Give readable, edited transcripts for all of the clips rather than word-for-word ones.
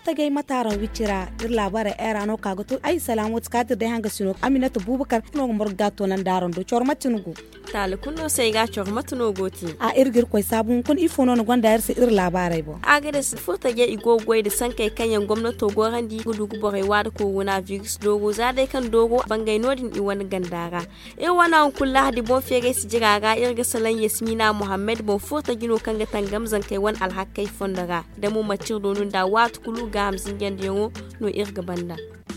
furta gai mataran wicira ir labara era no kago to ai salamu tskatir dai hanga sino Aminatu Bubakar no morga to nan daron do chormatinugo talikuno sai ga chormatuno goti a irgir koy sabun kun ifo no gonda yarse ir labarai bo aga da furta gai igogoi da san kai kanyan gwamnato gorandi gudu guborai wada ko wona virus dogo za dai kan dogo bangai nodin i wani gandara wana kullu hadi bon fere si jiraga irga salan Yasmina Muhammad bon furta gino kanga tangam zan kai wan alhakai fondara da mu macir donun da wat kulu ga hamsin yango no irga banda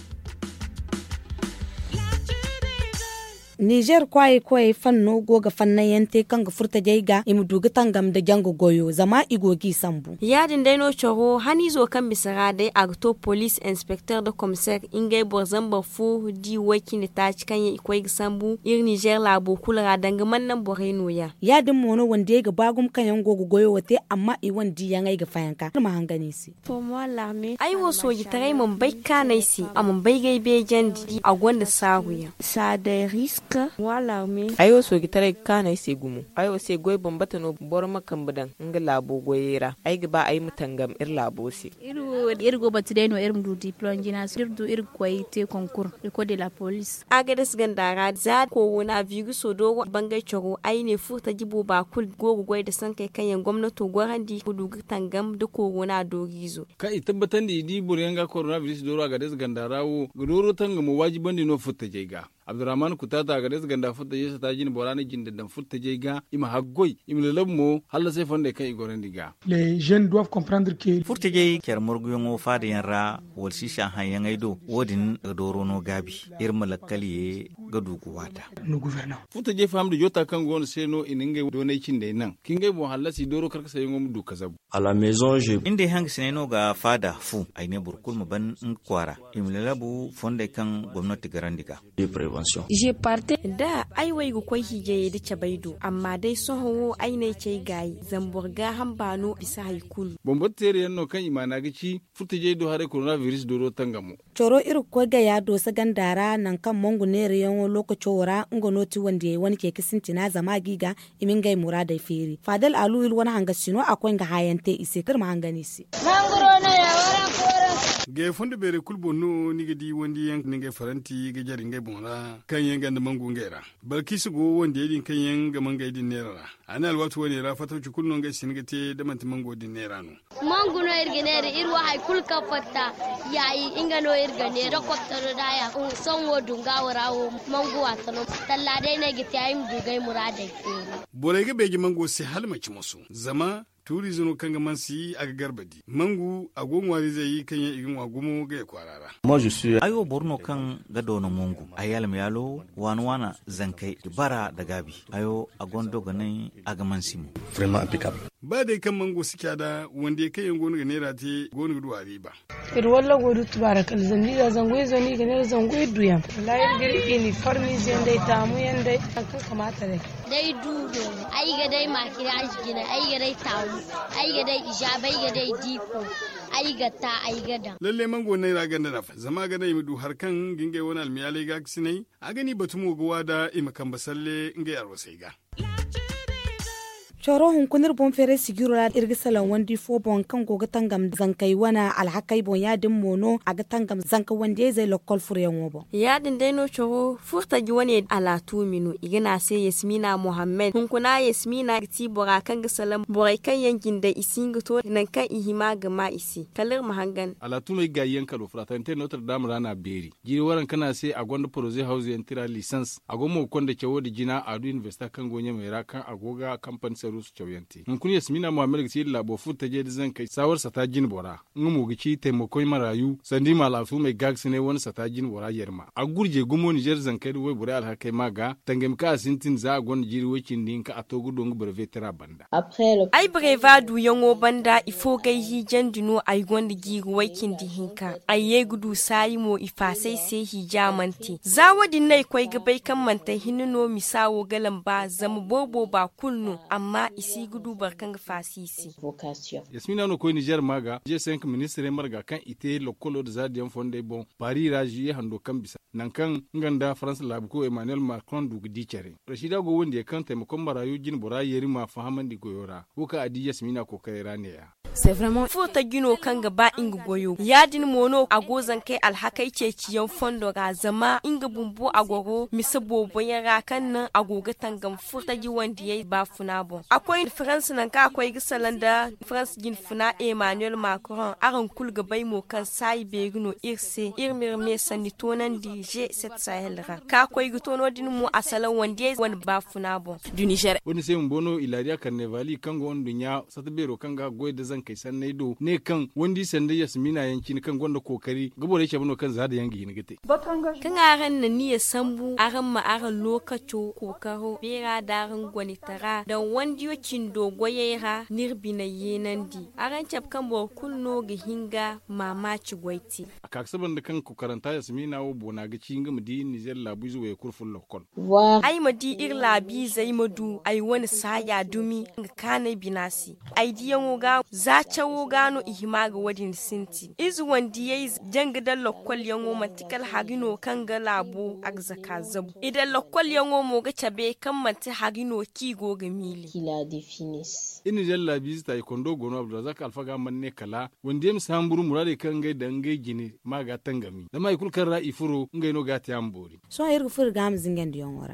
Niger kwaye fanno goga fannan yante kanga furta jaiga imu duga tangam da jango goyo zama igogi sambu yadin dai no choro hani zo kan bisara dai agto police inspector da commissaire ingay borzamba fu di waki ne ta cikan yi kwai sambu ir Niger labo kula danga mannan boreno ya yadin mono wanda ga bagum kan yango goyo wote amma i wandi yangai ga fayanka ma hangani si pour moi l'armée ai wo so gitarai mun bai kanai si amon bai gai be jandi a gonda sahuya sa da risk wala mi ayo so gitare kana ise gumu ayo se goy bombata no bor makan budan nga labo goyera ay gaba ay mutangam ir labo se irgo batide no irum du diplôme jina surdu ir koy te concours ko de la police agades gandara za ko wona vigu so do bangay choro ay ne futa jibo ba kul gogo goy da san kai kanyan gwamnato gorandi kudu tangam da ko wona dogizo kai tabbatan di burenga coronavirus do agades gandara wo gudoro tangam wajiban no futa jega Abdurrahman Kutata ga des ganda futta yesa ta jini borani jinde dan futta jega ima haggoi ima lelabmo halla sai fonde kai goren diga les jeunes doivent comprendre que futta jey ker morguyo faade yanra wol shisha han yangay do wodin doro no gabi irma lakkali gadu kuwata nous gouvernons futta jey famde jota kan gon seno ininge do nay cinde nan kinge bo halla si doro karka sai ngom du kasabu à la maison je inde hang sineno ga fada fu ayne burkul maban kwara ima lelabu fonde kan gwamnati garandiga de prévention je parte da ai wai gu koi hije da cabaido amma dai soho ai ne ce gai zamburga hambano bisa haikul bombotere yanno kan imana gici furta je do hare coronavirus do tangamo coro iru ko ga ya do sagandara nan kan mongu ne riyan lokaci wora ngonoti wanda wani ke kisintina zama giga imin gai murada feri fadal alu il wani hanga sino akwai ga hayante ise kar ma hangani si mangoro na ya wara kora ge fonde bere kulbo no ni gidi wondi yan ni faranti ge jari ngai bonra kan yan ganda mangu ngera balki su go wonde yidin kan yan ga manga yidin nera ana alwatu wani ra fata ci kunno ngai sinigate da manti mango din nera no mangu no irge nera irwa hay kulka fatta yayi inga no irga nera kottaro da ya son wodun ga warawo mangu watano talla dai ne gite ayi dugai murada ke bore ge beji mango se halmaci musu zama tourisme kanga mansi aga garbadi mangu agongwari zai kan ya igin wagumo ga kwarara moi je suis ayo borno kan gado no mongu ayal yalo wana zankai ibara da gabi ayo agondo ganin aga mansimu vraiment impeccable ba dai kan mango suke da wanda kai yan gonu ga naira te gonu ga riba ir walla godu tubarakal zandi da zangoy zani ga naira zangoy duya wallahi girki ni farmi zan dai tamu yanda kan kamata dai dudo ai ga dai makira ajgina ai ga dai tamu ai ga dai ijabai ga dai diko ai ga ta ai ga da lalle mango ne ra ganda da zama ga dai mudu har kan gingai wani almiyale ga sinai a gani batumo gowa da imakan basalle ngai arwa sai ga choro hun kunir bon fere sigiro la irgisalan wandi fo bon kan goga tangam zankai wana alhakai bon yadin mono aga tangam zanka wandi zai lokol furyan wobo yadin dai no choro furta ji wani alatu minu igina sai Yasmina Muhammad hun kuna Yasmina ti bora kan gisalan borai kan yankin da isinga to nan kan ihima ga ma isi kalir mahangan alatu mai gayyan kalo frata inte Notre Dame rana beri jiri waran kana sai a gonda projet house entira license agomo konda cewo da jina adu investor kan gonya mai rakan agoga company rusu chawyanti kun Yasmina Muhammad ci labo futa je zan kai sawar sata jin bora ngumu gici taimakon marayu sandi malatu mai gags ne wani sata jin bora yerma a gurje gumo Niger zan kai wai bura alhakai maga tangem ka sintin za gon jiri wakin din ka atogu don brevetera banda ai breva du yango banda ifo gai hi jandino ai gonda giri wakin di hinka ai ye gudu sai mo ifa sai hi jamanti zawadin nai koi gabai kan manta hinno misawo galamba zama bobo ba kunnu amma isi gudu barkan fasisi Yasmina no ko Niger maga G5 ministre marga kan ite lokolo da zadiyan fonde bon Paris raji hando kan bisa nan kan nganda France lab ko Emmanuel Macron du dicere Rashida go wonde kan taimakon marayu jin bora yeri ma fahaman di goyora ko ka adi Yasmina ko kai rane ya c'est vraiment furta gino kan gaba inga goyo yadin mono agozan kai alhakai ce ciyan fondo ga zama inga bumbu agogo misabo boyara kan nan agoga tangam furta gi wanda yayi ba funa bon akwai France nan ka akwai gisalan da France gin funa Emmanuel Macron aran kul gabai mo kan sai begino irse irmir me sani tonan di G7 Sahel ra ka akwai gitono din mu asalan wanda yayi wani ba funa bon du Niger wani sai mbono ilaria carnevali kango ondunya satbero kanga goyda zan kai sanne do ne kan wandi sande yasmina yankin kan gonda kokari gabo da yake bano kan zada yangi ne gite kan aran na niya sambu aran ma aran lokaco kokaro bera daran gwani tara da wandi yokin dogoyera nirbina yenandi aran cap kan bo kunno ga hinga mamaci gwaiti akaksaban da kan ku karanta yasmina wo bona ga cinga mudi Niger labu zuwa ya kurful lokol ai madi ir labi zai madu ai wani saya dumi ga kanai binasi ai diyan ga zace wo gano ihimaga wadin sinti izu wandi yayi jangidan lokol yango matikal hagino kan ga labo agzaka zabu idan lokol yango mo ga cabe kan mati hagino ki go ga mili kila definis ini jalla bizita ikondo gono Abdulrazak Alfaga manne kala wandi em samburu murade kan ga dangai gini maga tangami da mai kulkan ra ifuro ngai no gati ambori so ayir fur gam zingen diyon wara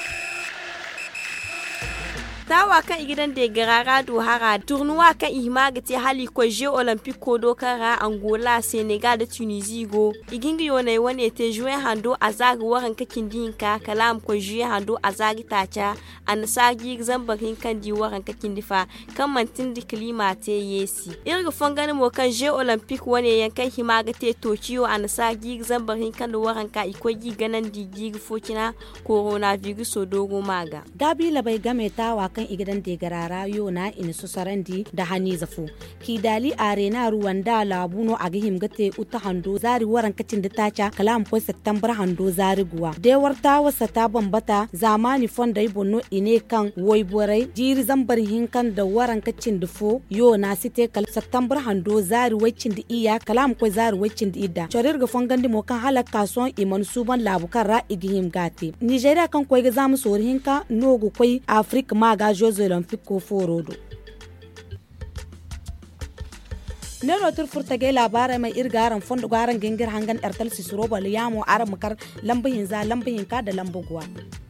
tawa kan gidan da garara do hara turnuwa kan ihmaga te hali ko jeux olympique ko do kara Angola Senegal da Tunisie go igingi yone wane te jouer hando azag waran kakin dinka kalam ko jouer hando azagi tacha an sagi zambarin kan di waran kakin difa kan mantin di klima te yesi irga fangane mo kan jeux olympique wane yankan himaga te Tokyo an sagi zambarin kan waran ka iko gi ganan di gi fokina coronavirus so dogo maga dabi labai game tawa kan igidan de garara yona in su sarandi da hani zafu ki dali arena ruwanda labuno agihim gate uta hando zari waran kacin da tacha kalam ko september hando zari guwa de warta wasa ta bambata zamani fonda ibonno ine kan woiborai jiri zambar hinkan da waran kacin da fo yona site kal september hando zari wacin da iya kalam ko zari wacin da idda chorir ga fongandi mo kan halaka son iman suban labukan ra igihim gate Nigeria kan ko ga zamu sor hinka nogo koi Afrique maga Jeux Olympiques ko forodo. Nero tur furtage labara mai irgaran fondo garan gengir hangan ertal sisuro bal yamo aram makar lambahin za lambahin ka da lambuguwa.